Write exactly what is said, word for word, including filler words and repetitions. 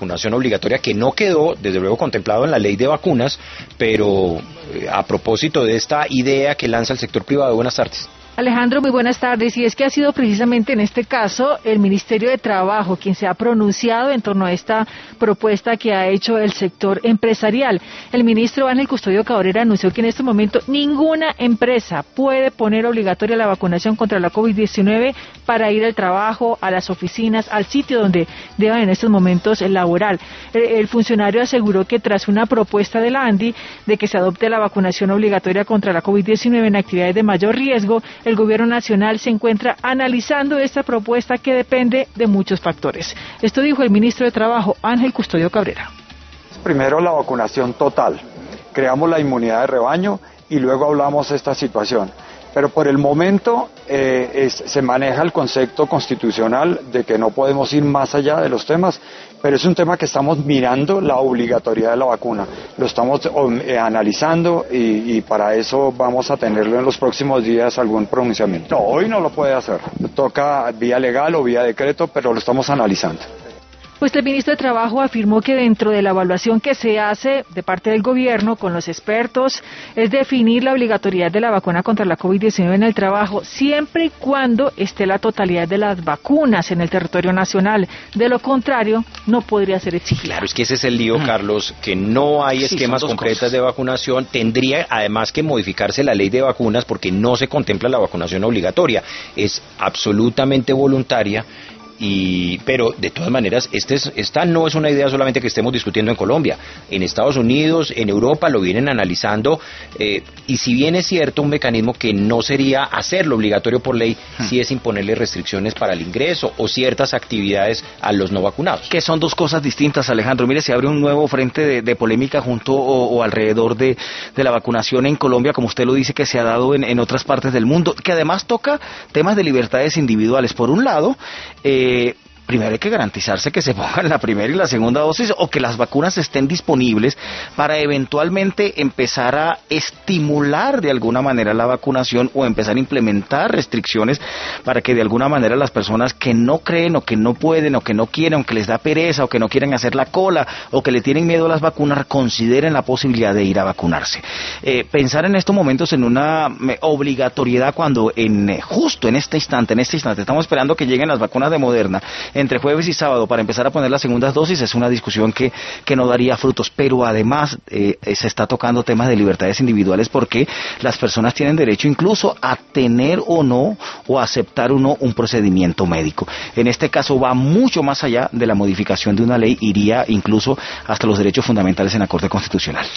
vacunación obligatoria, que no quedó, desde luego, contemplado en la ley de vacunas, pero eh, a propósito de esta idea que lanza el sector privado. Buenas tardes. Alejandro, muy buenas tardes. Y es que ha sido precisamente en este caso el Ministerio de Trabajo quien se ha pronunciado en torno a esta propuesta que ha hecho el sector empresarial. El ministro Ángel Custodio Cabrera anunció que en este momento ninguna empresa puede poner obligatoria la vacunación contra la COVID diecinueve para ir al trabajo, a las oficinas, al sitio donde deban en estos momentos laborar. El, el funcionario aseguró que tras una propuesta de la ANDI de que se adopte la vacunación obligatoria contra la COVID diecinueve en actividades de mayor riesgo, el gobierno nacional se encuentra analizando esta propuesta que depende de muchos factores. Esto dijo el ministro de Trabajo, Ángel Custodio Cabrera. Primero la vacunación total, creamos la inmunidad de rebaño y luego hablamos de esta situación. Pero por el momento eh, es, se maneja el concepto constitucional de que no podemos ir más allá de los temas, pero es un tema que estamos mirando, la obligatoriedad de la vacuna. Lo estamos eh, analizando y, y para eso vamos a tenerlo en los próximos días algún pronunciamiento. No, hoy no lo puede hacer, toca vía legal o vía decreto, pero lo estamos analizando. Pues el ministro de Trabajo afirmó que dentro de la evaluación que se hace de parte del gobierno con los expertos es definir la obligatoriedad de la vacuna contra la COVID diecinueve en el trabajo siempre y cuando esté la totalidad de las vacunas en el territorio nacional. De lo contrario, no podría ser exigido. Claro, es que ese es el lío, mm. Carlos, que no hay sí, esquemas completos de vacunación. Tendría además que modificarse la ley de vacunas porque no se contempla la vacunación obligatoria. Es absolutamente voluntaria. Y, pero de todas maneras, este es, esta no es una idea solamente que estemos discutiendo en Colombia. En Estados Unidos, en Europa lo vienen analizando, eh, y si bien es cierto un mecanismo que no sería hacerlo obligatorio por ley, hmm. sí es imponerle restricciones para el ingreso o ciertas actividades a los no vacunados. Que son dos cosas distintas, Alejandro. Mire, se abre un nuevo frente de, de polémica junto o, o alrededor de, de la vacunación en Colombia, como usted lo dice, que se ha dado en, en otras partes del mundo, que además toca temas de libertades individuales. Por un lado, eh, Eh, primero hay que garantizarse que se pongan la primera y la segunda dosis o que las vacunas estén disponibles para eventualmente empezar a estimular de alguna manera la vacunación o empezar a implementar restricciones para que de alguna manera las personas que no creen o que no pueden o que no quieren o que les da pereza o que no quieren hacer la cola o que le tienen miedo a las vacunas consideren la posibilidad de ir a vacunarse. Eh, pensar en estos momentos en una eh, obligatoriedad cuando en eh, justo en este instante, en este instante estamos esperando que lleguen las vacunas de Moderna entre jueves y sábado para empezar a poner las segundas dosis es una discusión que, que no daría frutos, pero además eh, se está tocando temas de libertades individuales porque las personas tienen derecho incluso a tener o no o aceptar o no un procedimiento médico. En este caso va mucho más allá de la modificación de una ley, iría incluso hasta los derechos fundamentales en la Corte Constitucional.